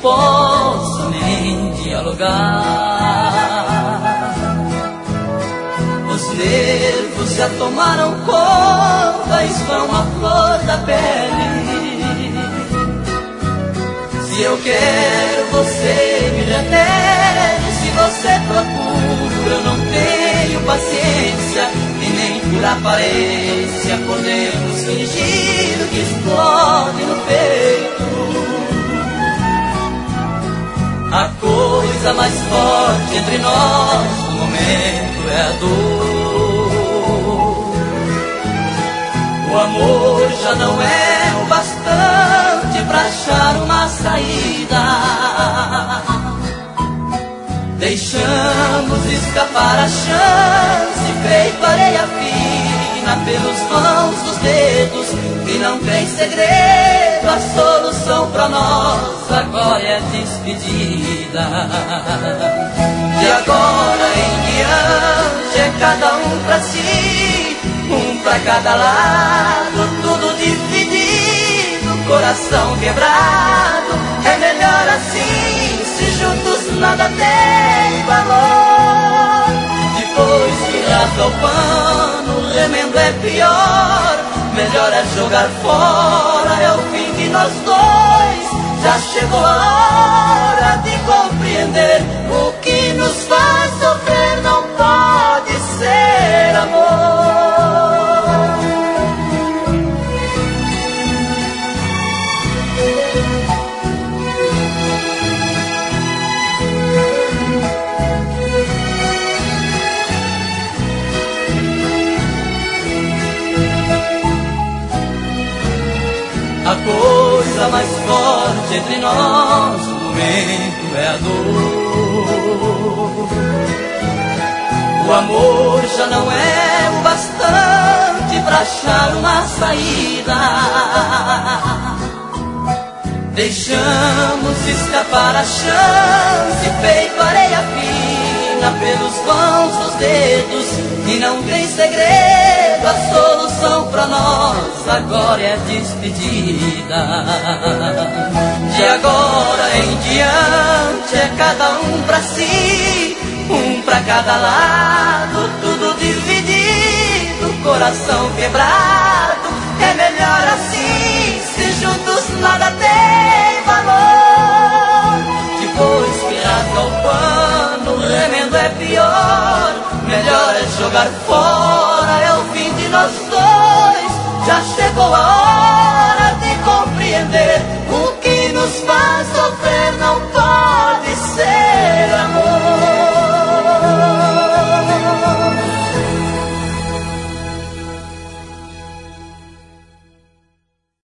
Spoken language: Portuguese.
posso nem dialogar. Os nervos já tomaram conta, estão à flor da pele. Se eu quero, você me refere. Se você procura, eu não tenho paciência. E nem por aparência podemos fingir o que explode no peito. A coisa mais forte entre nós no momento é a dor. O amor já não é o bastante pra achar uma saída. Deixamos escapar a chance, feito areia fina pelos vãos dos dedos. E não tem segredo, a solução pra nós agora é despedida. De agora em diante é cada um pra si, um pra cada lado, tudo dividido, coração quebrado. É melhor assim, se juntos nada tem valor. Depois que rasga o pano, o remendo é pior. Melhor é jogar fora, é o fim de nós dois. Já chegou a hora de compreender: o que nos faz sofrer não pode ser amor. A coisa mais forte entre nós no momento é a dor. O amor já não é o bastante pra achar uma saída. Deixamos escapar a chance, feito areia fina pelos vãos dos dedos. E não tem segredo, a solução pra nós agora é despedida. De agora em diante é cada um pra si, um pra cada lado, tudo dividido, coração quebrado. É melhor assim, se juntos nada tem valor. Depois que rasga o pano, o remendo é pior. Melhor é jogar fora, é o fim de nós dois. Já chegou a hora de compreender: o que nos faz sofrer não